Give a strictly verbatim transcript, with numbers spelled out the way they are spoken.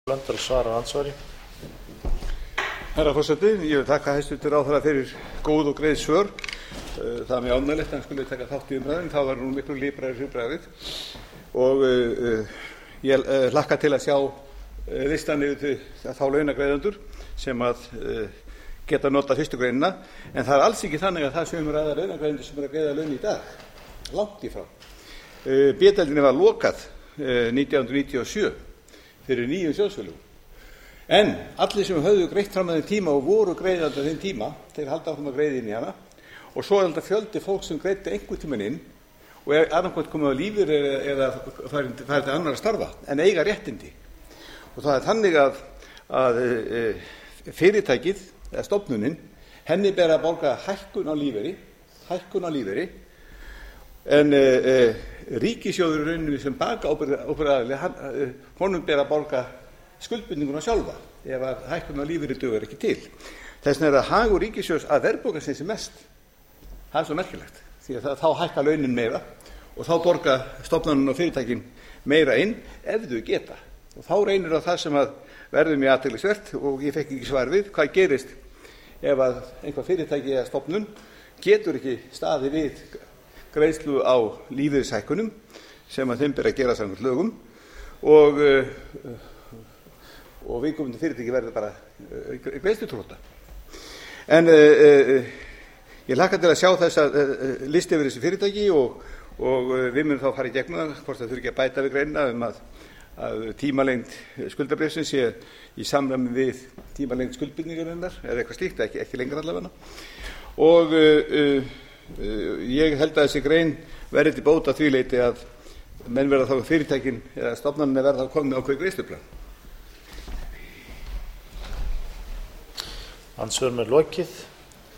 Blöndal svarar andsvari. Herra forseti, ég vil þakka hæstvirtur ráðherra fyrir góð og greið svör. Það er mjög ánægjulegt að hann skuli taka þátt í umræðunni, þá var nú miklu líbræðir hugbragðið og uh, ég uh, hlakka til að sjá uh, listan yfir þá launagreiðendur sem að uh, geta nota fyrstu greinina, en það er alls ekki þannig að það séum ræða launagreiðendur sem er að greiða laun í dag, langt í frá. Uh, B-deildinni var lokað uh, nítján hundruð níutíu og sjö fyrir nýjum sjóðsfélögum. En allir sem höfðu greitt fram að þeim tíma og voru greiðandi á þeim tíma, þeir halda áfram að greiða inn í hana, og svo er þetta fjöldi fólk sem greiddi einhvern tímann inn og er annarkvæmt komið á lífeyri eða farið til annarra starfa en eiga réttindi. Og það er þannig að, að e, fyrirtækið eða stofnunin, henni ber að borga hækkun á lífeyri, hækkun á lífeyri, en e, e, ríkissjóður rauninu sem baka ábyrgðaraðili, honum ber að borga skuldbindinguna sjálfa ef að hækkun á lífeyri dugar ekki til. Þess vegna er að hagur ríkissjóðs að verðbólga sig sem mest. Það er svo merkilegt, því að það, þá hækka launin meira og þá borga stofnaninn og fyrirtækin meira inn ef þau geta. Og þá reynir á það sem að verður mjög athyglisvert og ég fekk ekki svar við hvað gerist ef að einhver fyrirtæki eða stofnun getur ekki staðið við greiðslu á lífeyrishækkunum sem að þeim ber að gera samkvæmt lögum og, og viðkomandi fyrirtæki verður bara greiðslutróta. En uh, uh, ég hlakka til að sjá þess að uh, listi yfir þessi fyrirtæki og, og uh, við munum þá fara í gegnum það, hvort það þurfi ekki að bæta við greinina um að, að tímalengd skuldabréfsins sé í samræmi við tímalengd skuldbindingarinnar eða eitthvað slíkt, ekki, ekki lengra allavega. Og uh, uh, ég held að þessi grein verði til bóta því leyti að menn verða þá fyrirtækin eða stofnanirnar verða þá komið ákveðið greiðsluplan. Andsvörum er lokið.